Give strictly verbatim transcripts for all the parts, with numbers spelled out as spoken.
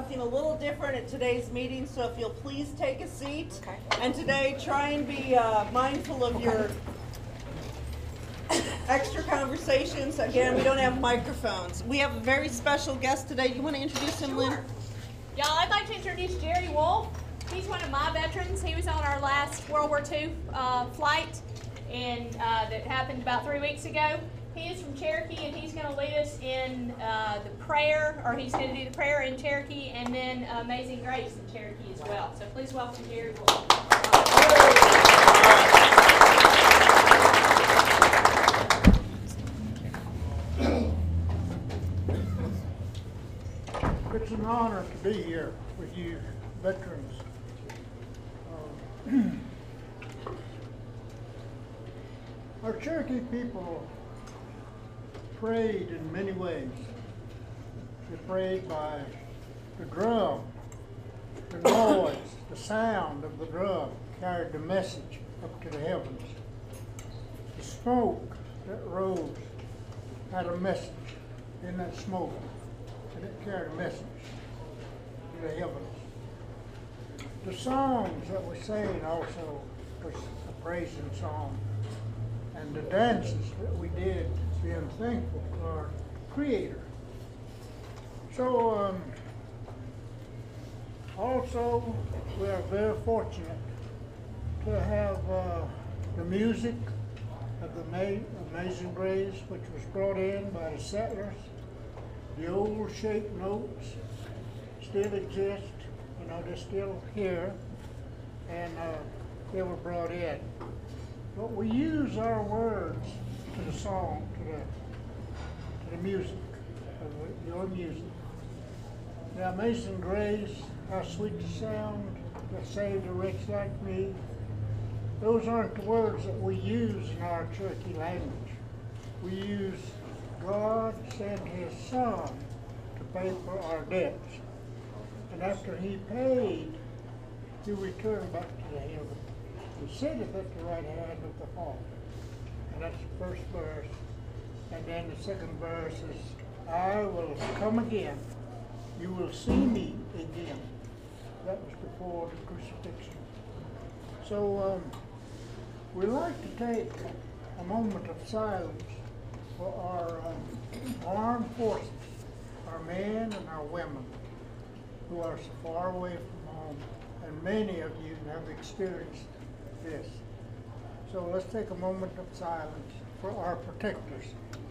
something a little different at today's meeting, so if you'll please take a seat. Okay. And today, try and be uh, mindful of Okay. your extra conversations. Again, we don't have microphones. We have a very special guest today. Do you want to introduce him, Lynn? Sure. Y'all, I'd like to introduce Jerry Wolf. He's one of my veterans. He was on our last World War Two uh, flight, and uh, that happened about three weeks ago. He is from Cherokee, and he's going to lead us in uh, the prayer, or he's going to do the prayer in Cherokee, and then uh, Amazing Grace in Cherokee as well. So please welcome Jerry Wolf. It's an honor to be here with you veterans. Um, our Cherokee people prayed in many ways. They prayed by the drum, the noise, the sound of the drum carried the message up to the heavens. The smoke that rose had a message in that smoke, and it carried a message to the heavens. The songs that we sang also was a praising song, and the dances that we did being thankful to our Creator. So um, also we are very fortunate to have uh, the music of the Ma- Amazing Grace, which was brought in by the settlers. The old shaped notes still exist, you know, they're still here, and uh, they were brought in. But we use our words to the song, to the, to the music, of your music. The Amazing Grace, how sweet the sound that saved a wretch like me. Those aren't the words that we use in our Cherokee language. We use God sent His Son to pay for our debts. And after He paid, He returned back to the heaven. He sitteth at the right hand of the Father. And that's the first verse. And then the second verse is, I will come again. You will see me again. That was before the crucifixion. So um, we like to take a moment of silence for our um, armed forces, our men and our women who are so far away from home. And many of you have experienced this. So let's take a moment of silence for our protectors.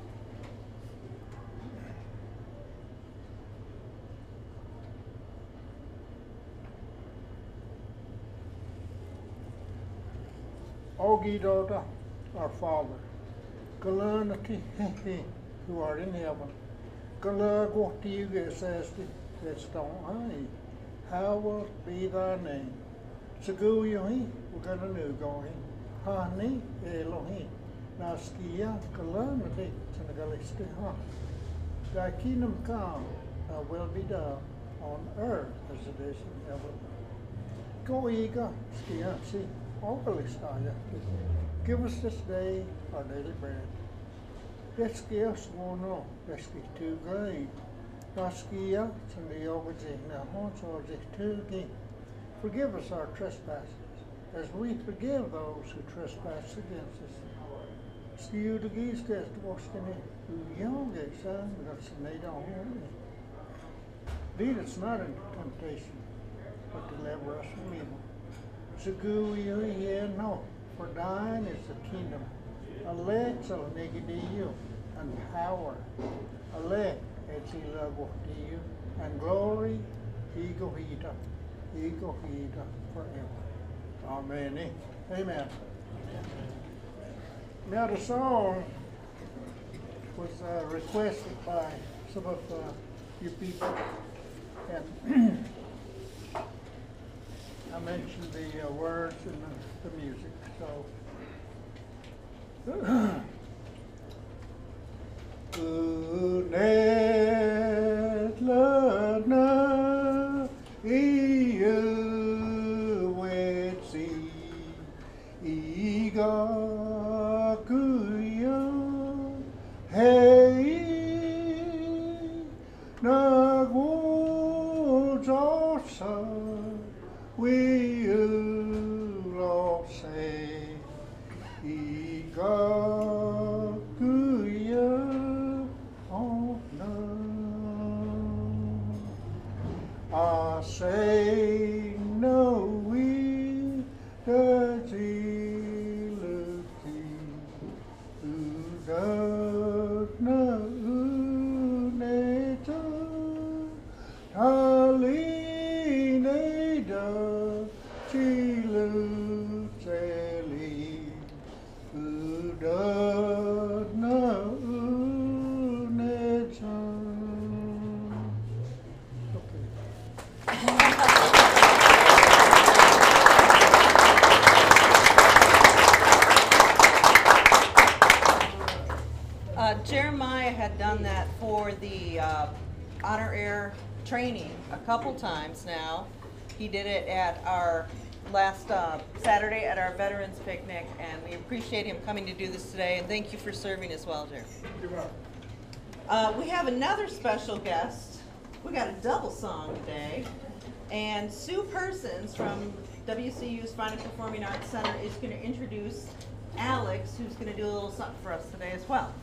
Ogidota, our Father, Galunati, who art in heaven, Galagwati says that stone, hallowed be thy name. Seguyohi, we're gonna new going. Hani Elohim. Naskia Kalamati Senegalisti Ha. Thy kingdom come, thy will be done on earth as it is in heaven. Goiga Skiansi, Obalistaya. Give us this day our daily bread. Deskia Swono, Deski two grain. Naskia Sendeogazi Nahonso Tugi. Forgive us our trespasses, as we forgive those who trespass against us. Skiu de Giskas to Washington, who young a son, that's made on him. Lead us not into temptation, but deliver us from evil. Segu you here no, for thine is the kingdom. Alexa negadiyu, and power. Ale etzila you, and glory, ego hita. Ego hita forever. Amen. Amen. Now the song was uh, requested by some of uh, you people, and I mentioned the uh, words and the, the music. So, Unet lana iu wetsi iga kuya hey na go roads are sun, we'll all say, Igakuya on I say no, we the Ziluki, who does know nature, Taline da Chiluteli, who does know nature. Uh, Jeremiah had done that for the uh, Honor Air training a couple times now. He did it at our last uh, Saturday at our Veterans Picnic, and we appreciate him coming to do this today, and thank you for serving as well, Jer. You're welcome. Uh, we have another special guest. We got a double song today, and Sue Persons from W C U's Fine and Performing Arts Center is going to introduce Alex, who's going to do a little something for us today as well.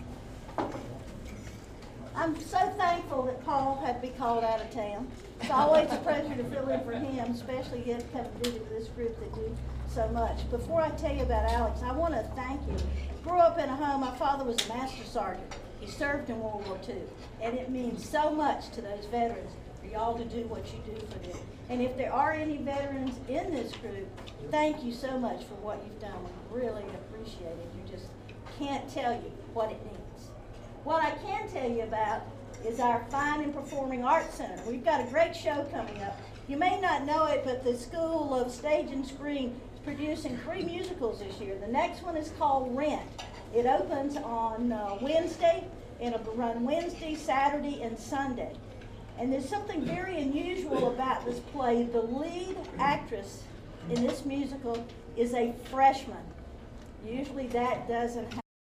I'm so thankful that Paul had to be called out of town. It's always a pleasure to fill in for him, especially getting to come and visit with this group that do so much. Before I tell you about Alex, I want to thank you. Grew up in a home, my father was a master sergeant. He served in World War Two, and it means so much to those veterans for y'all to do what you do for them. And if there are any veterans in this group, thank you so much for what you've done. We really appreciate it. You just can't tell you what it means. What I can tell you about is our Fine and Performing Arts Center. We've got a great show coming up. You may not know it, but the School of Stage and Screen is producing three musicals this year. The next one is called Rent. It opens on uh, Wednesday, and it'll run Wednesday, Saturday, and Sunday. And there's something very unusual about this play. The lead actress in this musical is a freshman. Usually that doesn't happen.